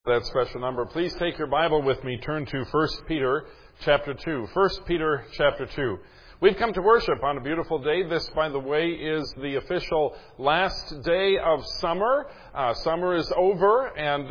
That special number. Please take your Bible with me. Turn to 1 Peter chapter 2. 1 Peter chapter 2. We've come to worship on a beautiful day. This, by the way, is the official last day of summer. Summer is over, and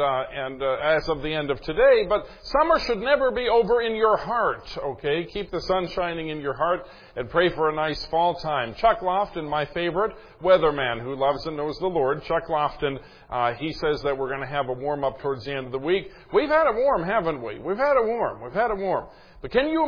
as of the end of today, but summer should never be over in your heart, okay? Keep the sun shining in your heart and pray for a nice fall time. Chuck Lofton, my favorite weatherman who loves and knows the Lord, Chuck Lofton, he says that we're going to have a warm-up towards the end of the week. We've had a warm, haven't we? We've had a warm. But can you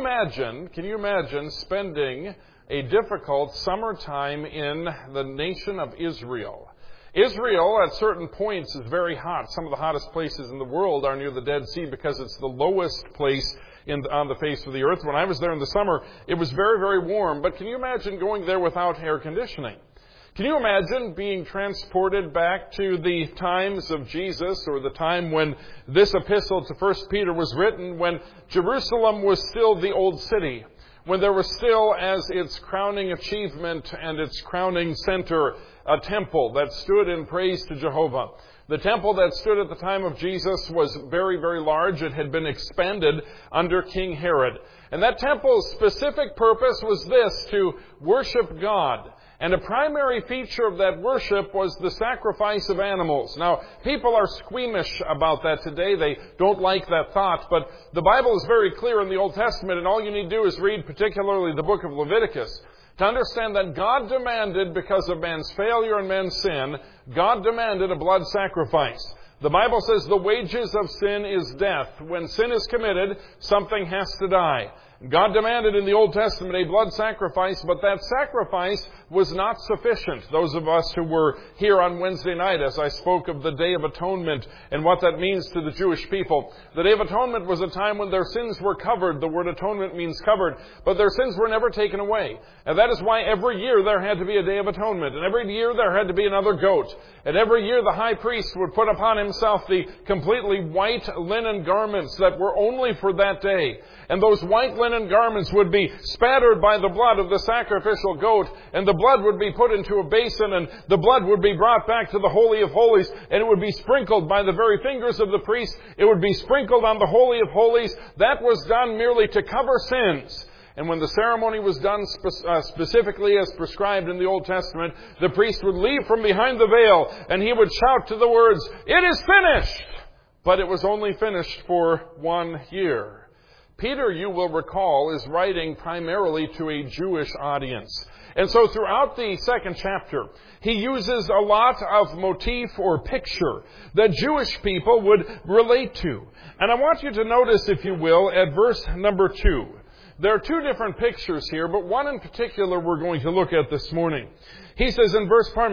imagine spending a difficult summertime in the nation of Israel? Israel, at certain points, is very hot. Some of the hottest places in the world are near the Dead Sea because it's the lowest place on the face of the earth. When I was there in the summer, it was very, very warm. But can you imagine going there without air conditioning? Can you imagine being transported back to the times of Jesus, or the time when this epistle to 1 Peter was written, when Jerusalem was still the old city, when there was still as its crowning achievement and its crowning center a temple that stood in praise to Jehovah. The temple that stood at the time of Jesus was very, very large. It had been expanded under King Herod. And that temple's specific purpose was this, to worship God. And a primary feature of that worship was the sacrifice of animals. Now, people are squeamish about that today. They don't like that thought. But the Bible is very clear in the Old Testament, and all you need to do is read particularly the book of Leviticus to understand that God demanded, because of man's failure and man's sin, God demanded a blood sacrifice. The Bible says the wages of sin is death. When sin is committed, something has to die. God demanded in the Old Testament a blood sacrifice, but that sacrifice was not sufficient. Those of us who were here on Wednesday night, as I spoke of the Day of Atonement and what that means to the Jewish people, the Day of Atonement was a time when their sins were covered. The word atonement means covered, but their sins were never taken away. And that is why every year there had to be a Day of Atonement, and every year there had to be another goat. And every year the high priest would put upon himself the completely white linen garments that were only for that day. And those white linen garments would be spattered by the blood of the sacrificial goat, and the blood would be put into a basin, and the blood would be brought back to the Holy of Holies, and it would be sprinkled by the very fingers of the priest. It would be sprinkled on the Holy of Holies. That was done merely to cover sins. And when the ceremony was done specifically as prescribed in the Old Testament, the priest would leave from behind the veil, and he would shout to the words, "It is finished!" But it was only finished for 1 year. Peter, you will recall, is writing primarily to a Jewish audience. And so throughout the second chapter, he uses a lot of motif or picture that Jewish people would relate to. And I want you to notice, if you will, at verse number 2. There are two different pictures here, but one in particular we're going to look at this morning. He says in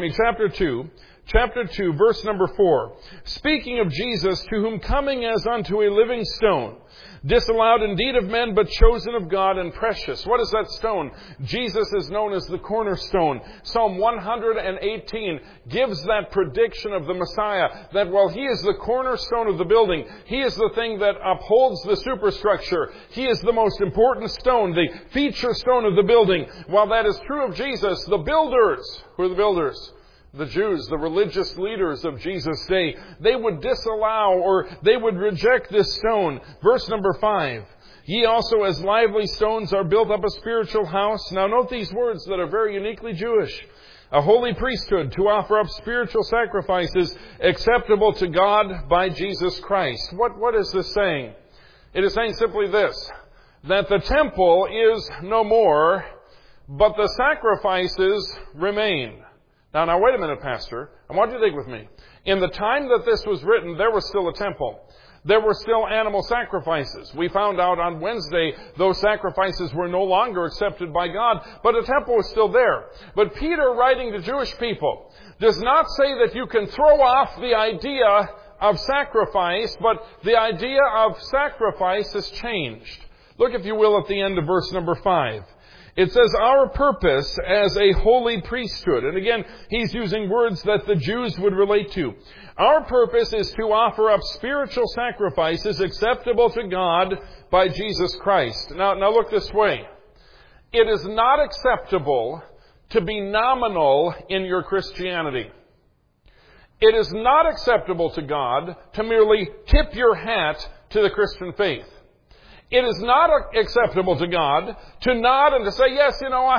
chapter 2, verse number 4, speaking of Jesus, to whom coming as unto a living stone, disallowed indeed of men, but chosen of God and precious. What is that stone? Jesus is known as the cornerstone. Psalm 118 gives that prediction of the Messiah, that while He is the cornerstone of the building, He is the thing that upholds the superstructure. He is the most important stone, the feature stone of the building. While that is true of Jesus, the builders, who are the builders? The Jews, the religious leaders of Jesus' day, they would disallow, or they would reject this stone. Verse number 5, ye also as lively stones are built up a spiritual house. Now note these words that are very uniquely Jewish. A holy priesthood to offer up spiritual sacrifices acceptable to God by Jesus Christ. What is this saying? It is saying simply this, that the temple is no more, but the sacrifices remain. Now, wait a minute, Pastor. I want you to think with me. In the time that this was written, there was still a temple. There were still animal sacrifices. We found out on Wednesday those sacrifices were no longer accepted by God, but a temple was still there. But Peter, writing to Jewish people, does not say that you can throw off the idea of sacrifice, but the idea of sacrifice has changed. Look, if you will, at the end of verse number 5. It says, our purpose as a holy priesthood. And again, he's using words that the Jews would relate to. Our purpose is to offer up spiritual sacrifices acceptable to God by Jesus Christ. Now look this way. It is not acceptable to be nominal in your Christianity. It is not acceptable to God to merely tip your hat to the Christian faith. It is not acceptable to God to nod and to say, yes,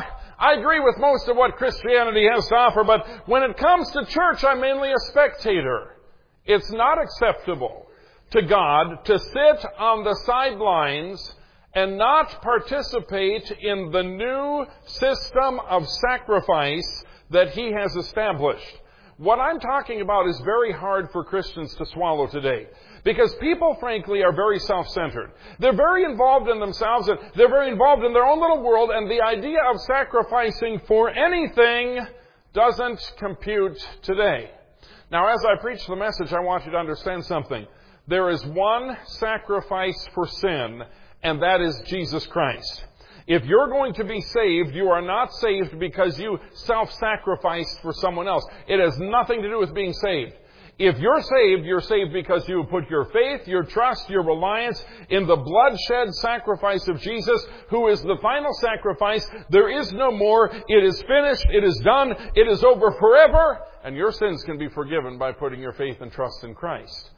I agree with most of what Christianity has to offer, but when it comes to church, I'm mainly a spectator. It's not acceptable to God to sit on the sidelines and not participate in the new system of sacrifice that He has established. What I'm talking about is very hard for Christians to swallow today. Because people, frankly, are very self-centered. They're very involved in themselves, and they're very involved in their own little world, and the idea of sacrificing for anything doesn't compute today. Now, as I preach the message, I want you to understand something. There is one sacrifice for sin, and that is Jesus Christ. If you're going to be saved, you are not saved because you self-sacrificed for someone else. It has nothing to do with being saved. If you're saved because you put your faith, your trust, your reliance in the bloodshed sacrifice of Jesus, who is the final sacrifice. There is no more. It is finished. It is done. It is over forever. And your sins can be forgiven by putting your faith and trust in Christ.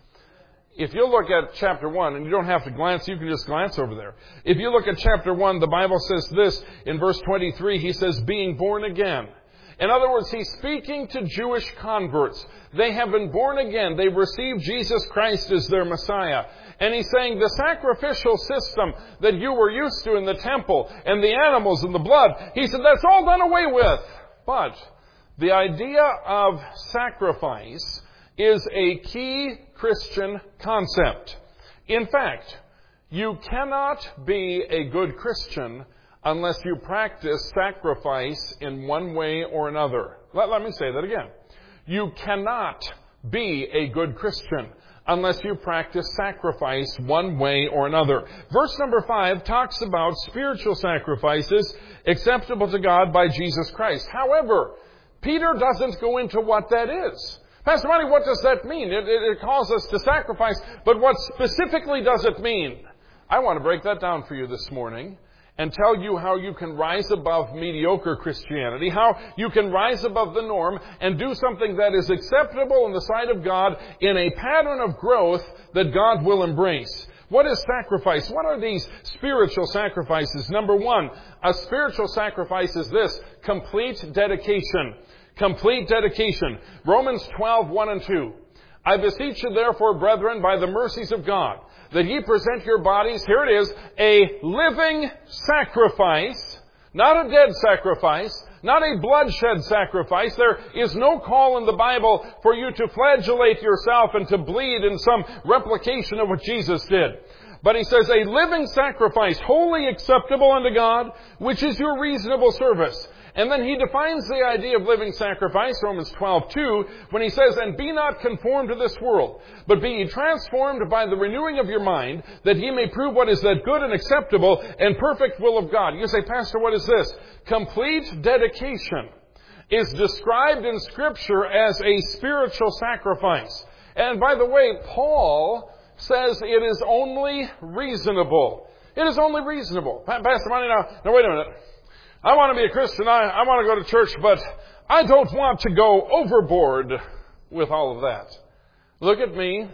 If you look at chapter 1, and you don't have to glance, you can just glance over there. If you look at chapter 1, the Bible says this in verse 23, he says, being born again. In other words, he's speaking to Jewish converts. They have been born again. They've received Jesus Christ as their Messiah. And he's saying the sacrificial system that you were used to in the temple and the animals and the blood, he said that's all done away with. But the idea of sacrifice is a key Christian concept. In fact, you cannot be a good Christian unless you practice sacrifice in one way or another. Let me say that again. You cannot be a good Christian unless you practice sacrifice one way or another. Verse number 5 talks about spiritual sacrifices acceptable to God by Jesus Christ. However, Peter doesn't go into what that is. Pastor Monty, what does that mean? It calls us to sacrifice, but what specifically does it mean? I want to break that down for you this morning and tell you how you can rise above mediocre Christianity, how you can rise above the norm and do something that is acceptable in the sight of God in a pattern of growth that God will embrace. What is sacrifice? What are these spiritual sacrifices? Number 1, a spiritual sacrifice is this: complete dedication. Complete dedication. Romans 12:1 and 2. I beseech you therefore, brethren, by the mercies of God, that ye present your bodies, here it is, a living sacrifice, not a dead sacrifice, not a bloodshed sacrifice. There is no call in the Bible for you to flagellate yourself and to bleed in some replication of what Jesus did. But he says, a living sacrifice, wholly acceptable unto God, which is your reasonable service. And then he defines the idea of living sacrifice, Romans 12:2, when he says, and be not conformed to this world, but be ye transformed by the renewing of your mind, that ye may prove what is that good and acceptable and perfect will of God. You say, Pastor, what is this? Complete dedication is described in Scripture as a spiritual sacrifice. And by the way, Paul says it is only reasonable. It is only reasonable. Pastor Monty, now wait a minute. I want to be a Christian. I want to go to church, but I don't want to go overboard with all of that. Look at me.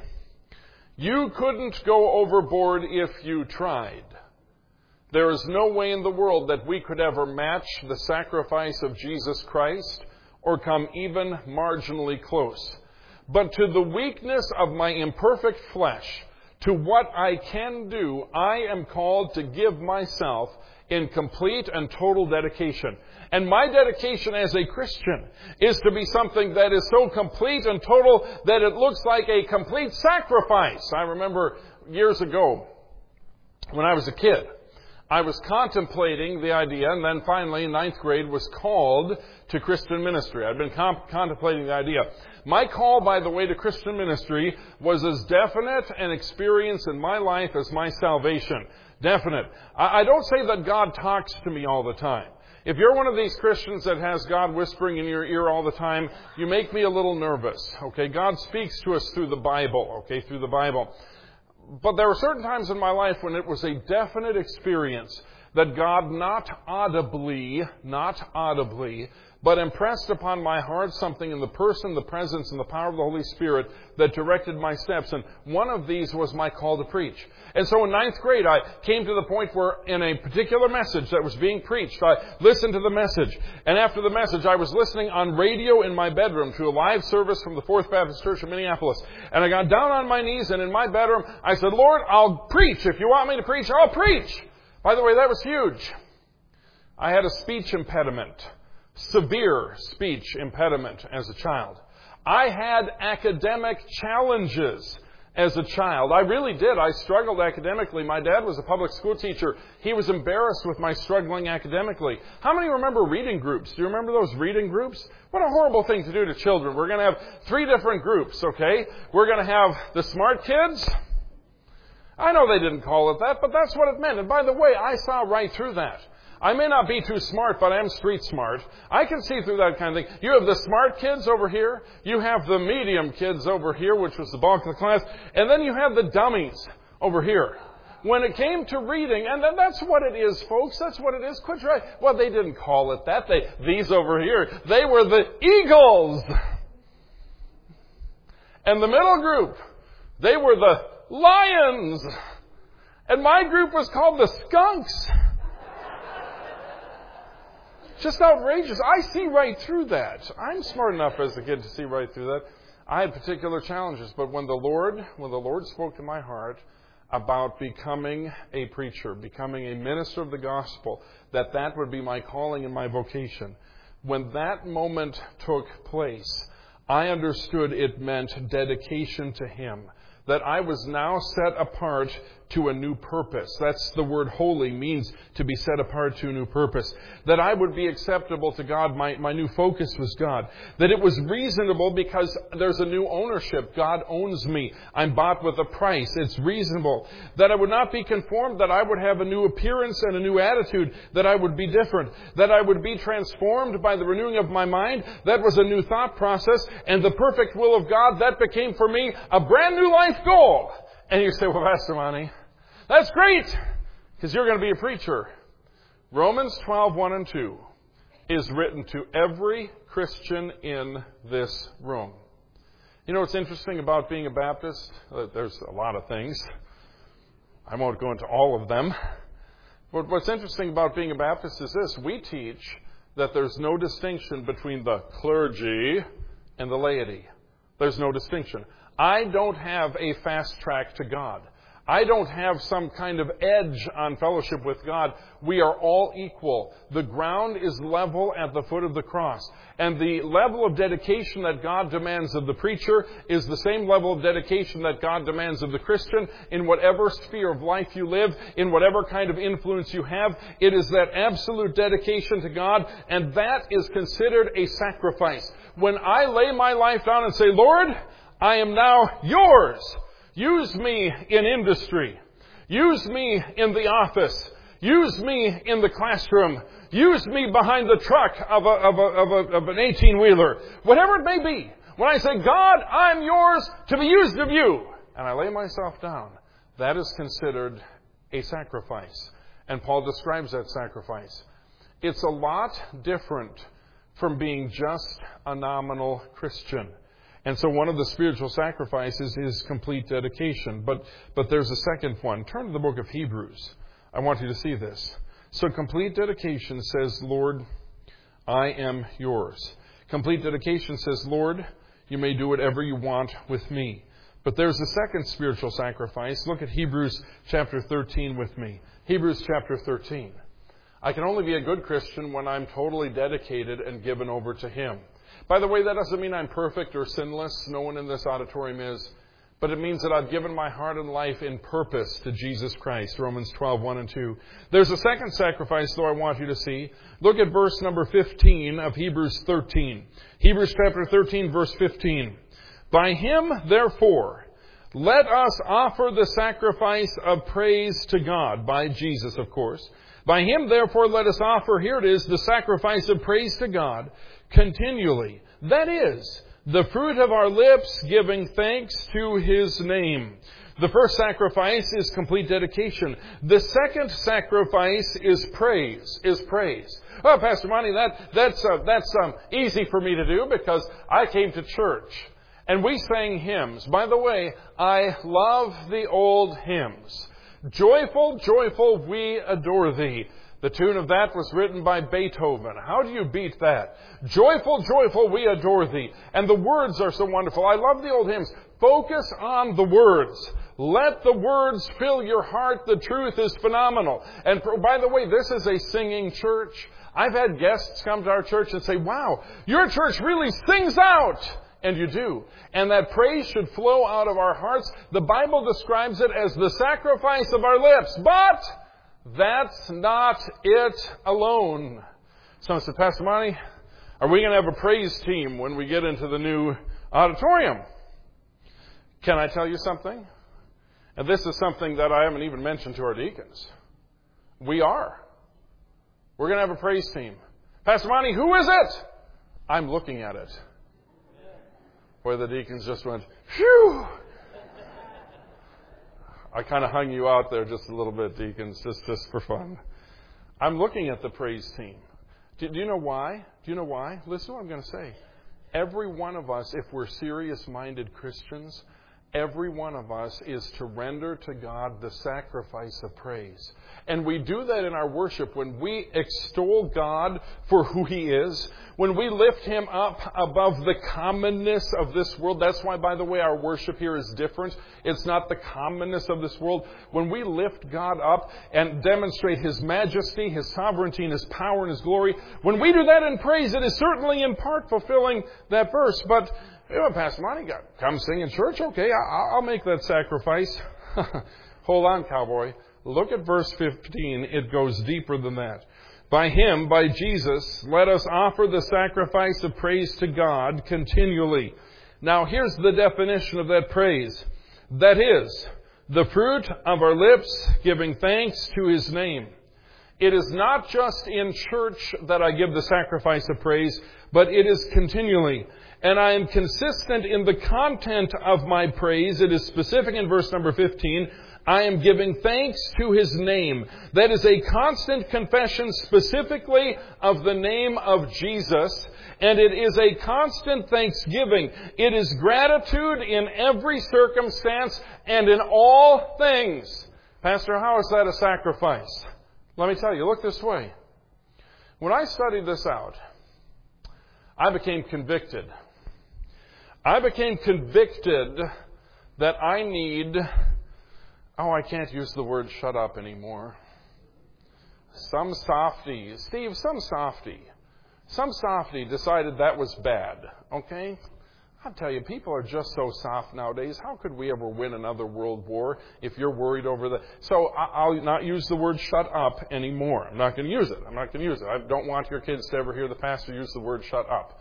You couldn't go overboard if you tried. There is no way in the world that we could ever match the sacrifice of Jesus Christ or come even marginally close. But to the weakness of my imperfect flesh, to what I can do, I am called to give myself in complete and total dedication. And my dedication as a Christian is to be something that is so complete and total that it looks like a complete sacrifice. I remember years ago, when I was a kid, I was contemplating the idea, and then finally in 9th grade was called to Christian ministry. I'd been contemplating the idea. My call, by the way, to Christian ministry was as definite an experience in my life as my salvation. Definite. I don't say that God talks to me all the time. If you're one of these Christians that has God whispering in your ear all the time, you make me a little nervous. Okay, God speaks to us through the Bible. Okay, through the Bible. But there were certain times in my life when it was a definite experience that God not audibly, but impressed upon my heart something in the person, the presence, and the power of the Holy Spirit that directed my steps. And one of these was my call to preach. And so in 9th grade, I came to the point where in a particular message that was being preached, I listened to the message. And after the message, I was listening on radio in my bedroom to a live service from the Fourth Baptist Church in Minneapolis. And I got down on my knees, and in my bedroom, I said, Lord, I'll preach. If you want me to preach, I'll preach. By the way, that was huge. I had a speech impediment. Severe speech impediment as a child. I had academic challenges as a child. I really did. I struggled academically. My dad was a public school teacher. He was embarrassed with my struggling academically. How many remember reading groups? Do you remember those reading groups? What a horrible thing to do to children. We're going to have 3 different groups, okay? We're going to have the smart kids. I know they didn't call it that, but that's what it meant. And by the way, I saw right through that. I may not be too smart, but I am street smart. I can see through that kind of thing. You have the smart kids over here. You have the medium kids over here, which was the bulk of the class. And then you have the dummies over here. When it came to reading, and that's what it is, folks. That's what it is. Quit trying. Well, they didn't call it that. These over here, they were the eagles. And the middle group, they were the lions. And my group was called the skunks. Just outrageous. I see right through that. I'm smart enough as a kid to see right through that. I had particular challenges, but when the Lord spoke to my heart about becoming a preacher, becoming a minister of the gospel, that would be my calling and my vocation. When that moment took place, I understood it meant dedication to Him. That I was now set apart to a new purpose. That's the word holy means, to be set apart to a new purpose. That I would be acceptable to God. My new focus was God. That it was reasonable because there's a new ownership. God owns me. I'm bought with a price. It's reasonable. That I would not be conformed. That I would have a new appearance and a new attitude. That I would be different. That I would be transformed by the renewing of my mind. That was a new thought process. And the perfect will of God, that became for me a brand new life goal. And you say, well, Pastor Monty, that's great, because you're going to be a preacher. Romans 12:1 and 2 is written to every Christian in this room. You know what's interesting about being a Baptist? There's a lot of things. I won't go into all of them. But what's interesting about being a Baptist is this. We teach that there's no distinction between the clergy and the laity. There's no distinction. I don't have a fast track to God. I don't have some kind of edge on fellowship with God. We are all equal. The ground is level at the foot of the cross. And the level of dedication that God demands of the preacher is the same level of dedication that God demands of the Christian in whatever sphere of life you live, in whatever kind of influence you have. It is that absolute dedication to God, and that is considered a sacrifice. When I lay my life down and say, Lord, I am now yours. Use me in industry. Use me in the office. Use me in the classroom. Use me behind the truck of an 18-wheeler. Whatever it may be. When I say, God, I'm yours to be used of you, and I lay myself down, that is considered a sacrifice. And Paul describes that sacrifice. It's a lot different from being just a nominal Christian. And so one of the spiritual sacrifices is complete dedication. But there's a second one. Turn to the book of Hebrews. I want you to see this. So complete dedication says, Lord, I am yours. Complete dedication says, Lord, you may do whatever you want with me. But there's a second spiritual sacrifice. Look at Hebrews chapter 13 with me. Hebrews chapter 13. I can only be a good Christian when I'm totally dedicated and given over to Him. By the way, that doesn't mean I'm perfect or sinless. No one in this auditorium is. But it means that I've given my heart and life in purpose to Jesus Christ. Romans 12:1 and 2. There's a second sacrifice, though, I want you to see. Look at verse number 15 of Hebrews 13. Hebrews chapter 13, verse 15. By Him, therefore, let us offer the sacrifice of praise to God. By Jesus, of course. By Him, therefore, let us offer, here it is, the sacrifice of praise to God continually. That is, the fruit of our lips giving thanks to His name. The first sacrifice is complete dedication. The second sacrifice is praise. Oh, Pastor Monty, that's easy for me to do because I came to church and we sang hymns. By the way, I love the old hymns. Joyful, joyful, we adore thee. The tune of that was written by Beethoven. How do you beat that? Joyful, joyful, we adore thee. And the words are so wonderful. I love the old hymns. Focus on the words. Let the words fill your heart. The truth is phenomenal. And by the way, this is a singing church. I've had guests come to our church and say, wow, your church really sings out. And you do. And that praise should flow out of our hearts. The Bible describes it as the sacrifice of our lips. But that's not it alone. Someone said, Pastor Monty, are we going to have a praise team when we get into the new auditorium? Can I tell you something? And this is something that I haven't even mentioned to our deacons. We are. We're going to have a praise team. Pastor Monty, who is it? I'm looking at it. Where the deacons just went, phew! I kind of hung you out there just a little bit, deacons, just for fun. I'm looking at the praise team. Do you know why? Listen to what I'm going to say. Every one of us, if we're serious-minded Christians, every one of us is to render to God the sacrifice of praise. And we do that in our worship when we extol God for who He is, when we lift Him up above the commonness of this world. That's why, by the way, our worship here is different. It's not the commonness of this world. When we lift God up and demonstrate His majesty, His sovereignty, and His power and His glory, when we do that in praise, it is certainly in part fulfilling that verse. But Pastor Monty, come sing in church? Okay, I'll make that sacrifice. Hold on, cowboy. Look at verse 15. It goes deeper than that. By Him, by Jesus, let us offer the sacrifice of praise to God continually. Now, here's the definition of that praise. That is, the fruit of our lips giving thanks to His name. It is not just in church that I give the sacrifice of praise, but it is continually. And I am consistent in the content of my praise. It is specific in verse number 15. I am giving thanks to His name. That is a constant confession specifically of the name of Jesus. And it is a constant thanksgiving. It is gratitude in every circumstance and in all things. Pastor, how is that a sacrifice? Let me tell you, look this way. When I studied this out, I became convicted. I became convicted that I need, I can't use the word shut up anymore. Some softy decided that was bad, okay? I'll tell you, people are just so soft nowadays. How could we ever win another world war if you're worried over that? So I'll not use the word shut up anymore. I'm not going to use it. I don't want your kids to ever hear the pastor use the word shut up.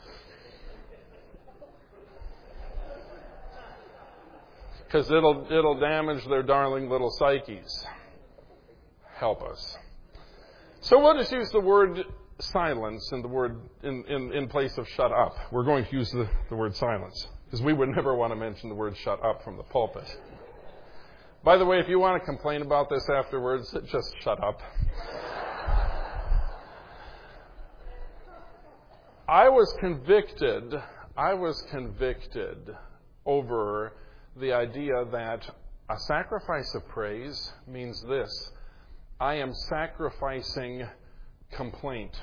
Because it'll damage their darling little psyches. Help us. So we'll just use the word silence in the word in place of shut up. We're going to use the word silence because we would never want to mention the word shut up from the pulpit. By the way, if you want to complain about this afterwards, just shut up. I was convicted over the idea that a sacrifice of praise means this. I am sacrificing complaint.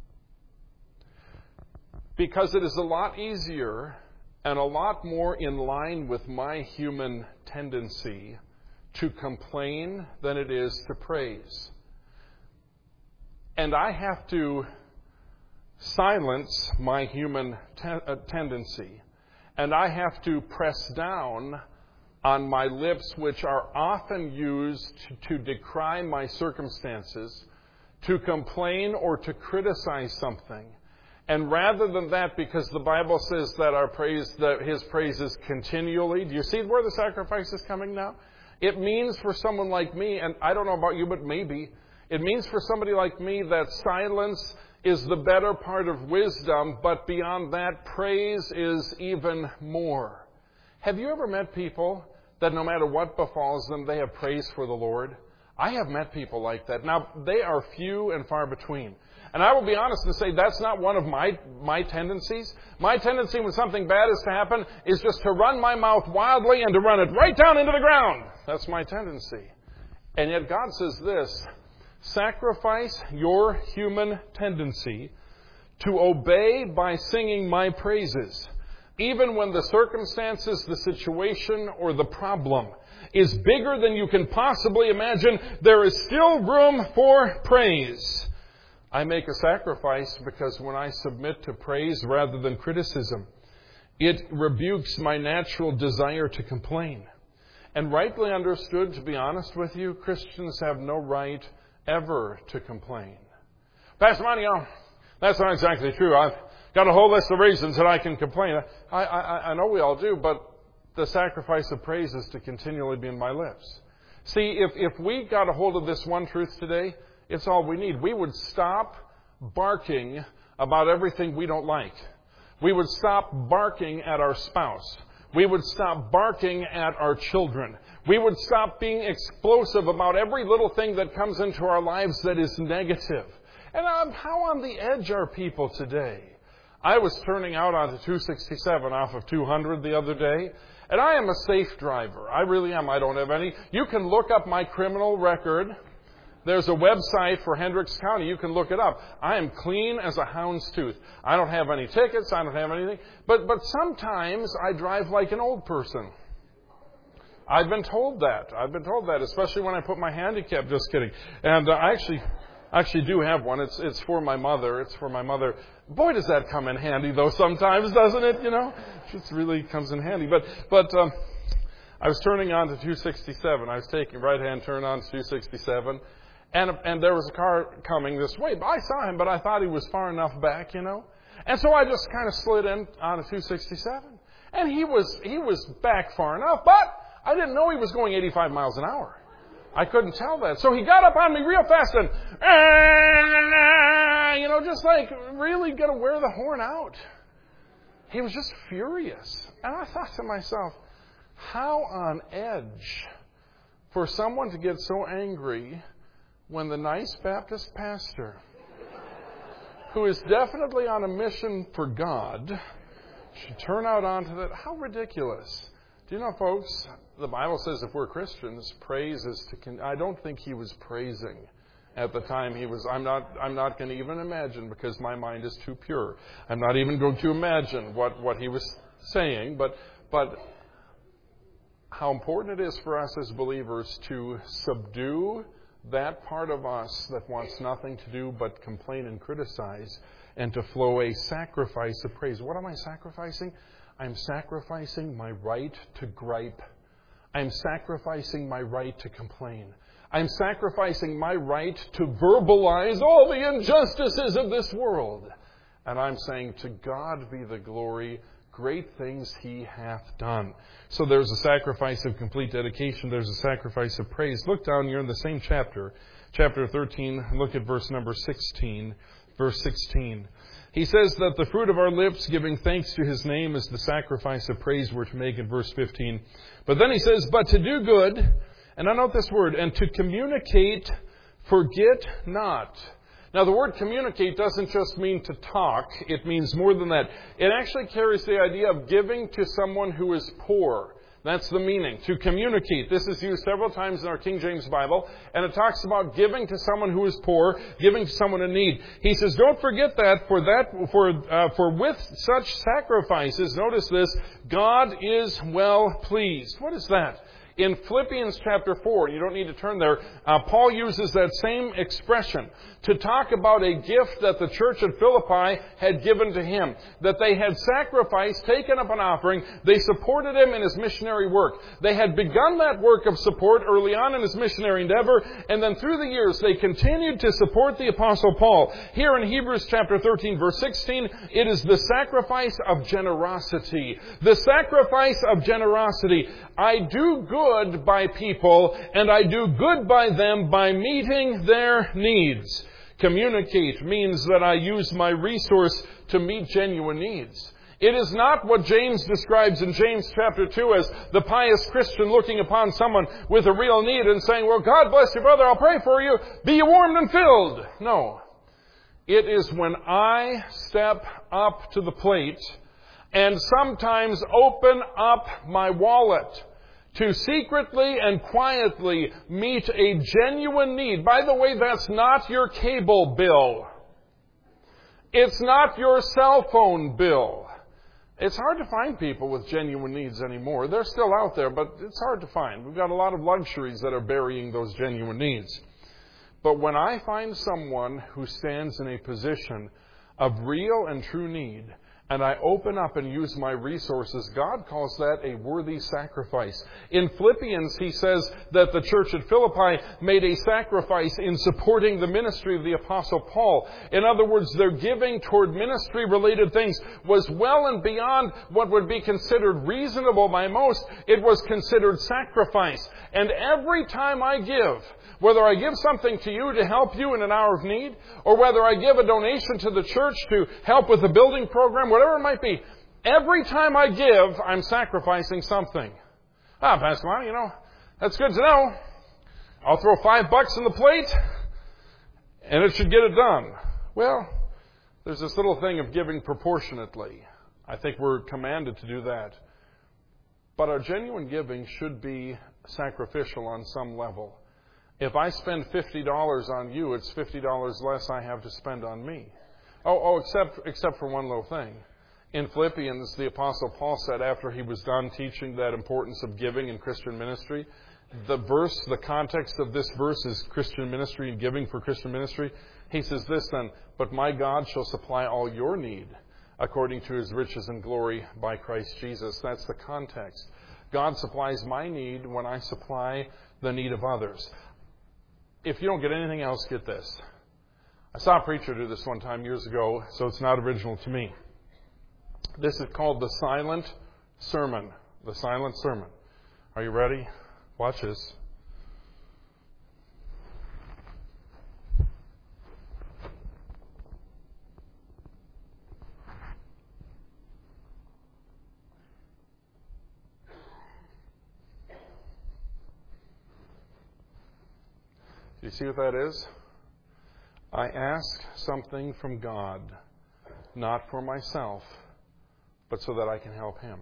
Because it is a lot easier and a lot more in line with my human tendency to complain than it is to praise. And I have to silence my human tendency. And I have to press down on my lips, which are often used to decry my circumstances, to complain or to criticize something. And rather than that, because the Bible says that His praise is continually. Do you see where the sacrifice is coming now? It means for someone like me, and I don't know about you, but maybe, it means for somebody like me that silence is the better part of wisdom, but beyond that, praise is even more. Have you ever met people that no matter what befalls them, they have praise for the Lord? I have met people like that. Now, they are few and far between. And I will be honest and say that's not one of my tendencies. My tendency when something bad is to happen is just to run my mouth wildly and to run it right down into the ground. That's my tendency. And yet God says this, sacrifice your human tendency to obey by singing my praises, even when the circumstances, the situation, or the problem is bigger than you can possibly imagine. There is still room for praise. I make a sacrifice because when I submit to praise rather than criticism, it rebukes my natural desire to complain. And rightly understood, to be honest with you, Christians have no right ever to complain. Pastor Monty, that's not exactly true. I've got a whole list of reasons that I can complain. I know we all do, but the sacrifice of praise is to continually be in my lips. See, if we got a hold of this one truth today, it's all we need. We would stop barking about everything we don't like. We would stop barking at our spouse. We would stop barking at our children. We would stop being explosive about every little thing that comes into our lives that is negative. And how on the edge are people today? I was turning out onto 267 off of 200 the other day, and I am a safe driver. I really am. I don't have any. You can look up my criminal record. There's a website for Hendricks County. You can look it up. I am clean as a hound's tooth. I don't have any tickets. I don't have anything. But sometimes I drive like an old person. I've been told that, especially when I put my handicap. Just kidding. And I actually do have one. It's for my mother. Boy, does that come in handy, though, sometimes, doesn't it? You know, it just really comes in handy. But I was turning on to 267. I was taking right-hand turn on to 267. And there was a car coming this way. But I saw him, but I thought he was far enough back, you know. And so I just kind of slid in on a 267. And he was back far enough, but I didn't know he was going 85 miles an hour. I couldn't tell that. So he got up on me real fast and, just like really going to wear the horn out. He was just furious. And I thought to myself, how on edge for someone to get so angry when the nice Baptist pastor, who is definitely on a mission for God, should turn out onto that. How ridiculous. Do you know, folks, the Bible says if we're Christians, praise is to... I don't think he was praising at the time he was... I'm not going to even imagine because my mind is too pure. I'm not even going to imagine what he was saying, but how important it is for us as believers to subdue that part of us that wants nothing to do but complain and criticize, and to flow a sacrifice of praise. What am I sacrificing? I'm sacrificing my right to gripe. I'm sacrificing my right to complain. I'm sacrificing my right to verbalize all the injustices of this world. And I'm saying, to God be the glory, great things he hath done. So there's a sacrifice of complete dedication. There's a sacrifice of praise. Look down here in the same chapter, chapter 13. Look at verse number 16. Verse 16. He says that the fruit of our lips, giving thanks to his name, is the sacrifice of praise we're to make in verse 15. But then he says, but to do good, and I note this word, and to communicate, forget not. Now, the word communicate doesn't just mean to talk. It means more than that. It actually carries the idea of giving to someone who is poor. That's the meaning, to communicate. This is used several times in our King James Bible, and it talks about giving to someone who is poor, giving to someone in need. He says, don't forget that, for with such sacrifices, notice this, God is well pleased. What is that? In Philippians chapter 4, you don't need to turn there, Paul uses that same expression to talk about a gift that the church at Philippi had given to him. That they had sacrificed, taken up an offering, they supported him in his missionary work. They had begun that work of support early on in his missionary endeavor, and then through the years they continued to support the Apostle Paul. Here in Hebrews chapter 13, verse 16, it is the sacrifice of generosity. The sacrifice of generosity. I do good by people, and I do good by them by meeting their needs. Communicate means that I use my resource to meet genuine needs. It is not what James describes in James chapter 2 as the pious Christian looking upon someone with a real need and saying, well, God bless you, brother, I'll pray for you. Be you warmed and filled. No. It is when I step up to the plate and sometimes open up my wallet to secretly and quietly meet a genuine need. By the way, that's not your cable bill. It's not your cell phone bill. It's hard to find people with genuine needs anymore. They're still out there, but it's hard to find. We've got a lot of luxuries that are burying those genuine needs. But when I find someone who stands in a position of real and true need, and I open up and use my resources, God calls that a worthy sacrifice. In Philippians, he says that the church at Philippi made a sacrifice in supporting the ministry of the Apostle Paul. In other words, their giving toward ministry-related things was well and beyond what would be considered reasonable by most. It was considered sacrifice. And every time I give, whether I give something to you to help you in an hour of need, or whether I give a donation to the church to help with the building program, whatever it might be, every time I give, I'm sacrificing something. Pastor Monty, that's good to know. I'll throw $5 in the plate, and it should get it done. Well, there's this little thing of giving proportionately. I think we're commanded to do that. But our genuine giving should be sacrificial on some level. If I spend $50 on you, it's $50 less I have to spend on me. Except for one little thing. In Philippians, the Apostle Paul said after he was done teaching that importance of giving in Christian ministry, the context of this verse is Christian ministry and giving for Christian ministry. He says this then, but my God shall supply all your need according to his riches and glory by Christ Jesus. That's the context. God supplies my need when I supply the need of others. If you don't get anything else, get this. I saw a preacher do this one time years ago, so it's not original to me. This is called the silent sermon. The silent sermon. Are you ready? Watch this. Do you see what that is? I ask something from God, not for myself, but so that I can help Him.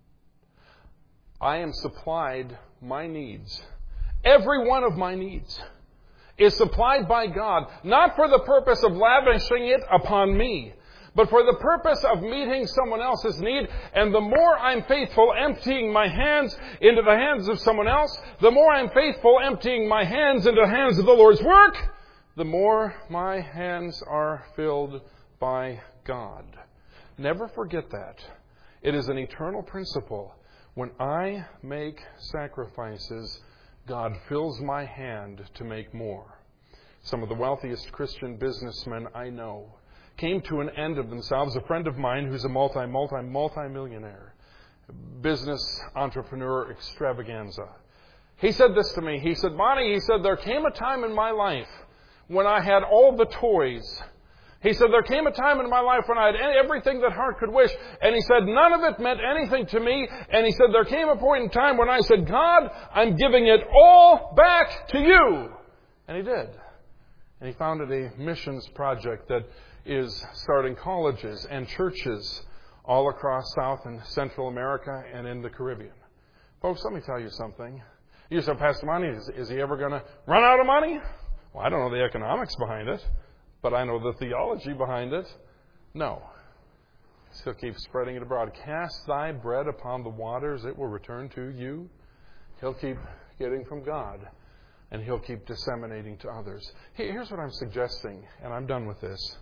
I am supplied my needs. Every one of my needs is supplied by God, not for the purpose of lavishing it upon me, but for the purpose of meeting someone else's need. And the more I'm faithful emptying my hands into the hands of someone else, the more I'm faithful emptying my hands into the hands of the Lord's work, the more my hands are filled by God. Never forget that. It is an eternal principle. When I make sacrifices, God fills my hand to make more. Some of the wealthiest Christian businessmen I know came to an end of themselves. A friend of mine who's a multi-millionaire, business entrepreneur extravaganza. He said this to me. He said, Monty, there came a time in my life when I had all the toys. He said, there came a time in my life when I had everything that heart could wish. And he said, none of it meant anything to me. And he said, there came a point in time when I said, God, I'm giving it all back to you. And he did. And he founded a missions project that is starting colleges and churches all across South and Central America and in the Caribbean. Folks, let me tell you something. You say, Pastor Monty, is he ever going to run out of money? Well, I don't know the economics behind it, but I know the theology behind it. No. He'll keep spreading it abroad. Cast thy bread upon the waters, it will return to you. He'll keep getting from God, and he'll keep disseminating to others. Here's what I'm suggesting, and I'm done with this.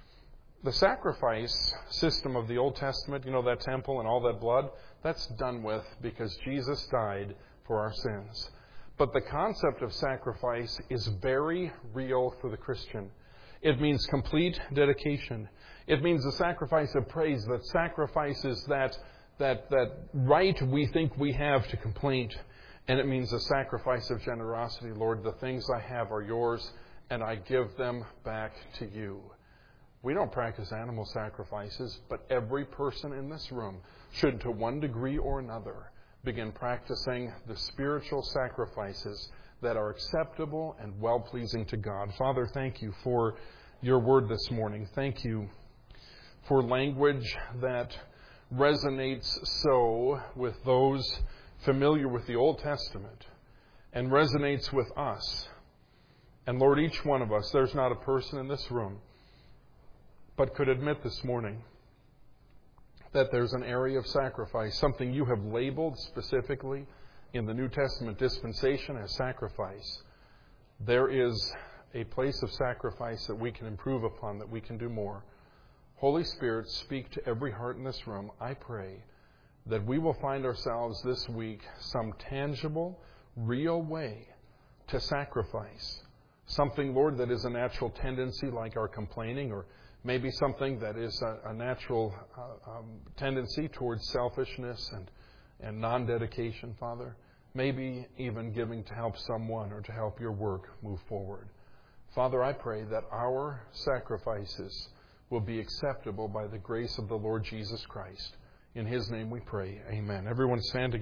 The sacrifice system of the Old Testament, that temple and all that blood, that's done with because Jesus died for our sins. But the concept of sacrifice is very real for the Christian. It means complete dedication. It means a sacrifice of praise that sacrifices that right we think we have to complaint. And it means a sacrifice of generosity. Lord, the things I have are yours, and I give them back to you. We don't practice animal sacrifices, but every person in this room should, to one degree or another, begin practicing the spiritual sacrifices that are acceptable and well-pleasing to God. Father, thank you for your word this morning. Thank you for language that resonates so with those familiar with the Old Testament and resonates with us. And Lord, each one of us, there's not a person in this room but could admit this morning that there's an area of sacrifice, something you have labeled specifically in the New Testament dispensation as sacrifice. There is a place of sacrifice that we can improve upon, that we can do more. Holy Spirit, speak to every heart in this room. I pray that we will find ourselves this week some tangible, real way to sacrifice. Something, Lord, that is a natural tendency like our complaining, or maybe something that is a natural tendency towards selfishness and non-dedication, Father. Maybe even giving to help someone or to help your work move forward. Father, I pray that our sacrifices will be acceptable by the grace of the Lord Jesus Christ. In His name we pray. Amen. Everyone stand together.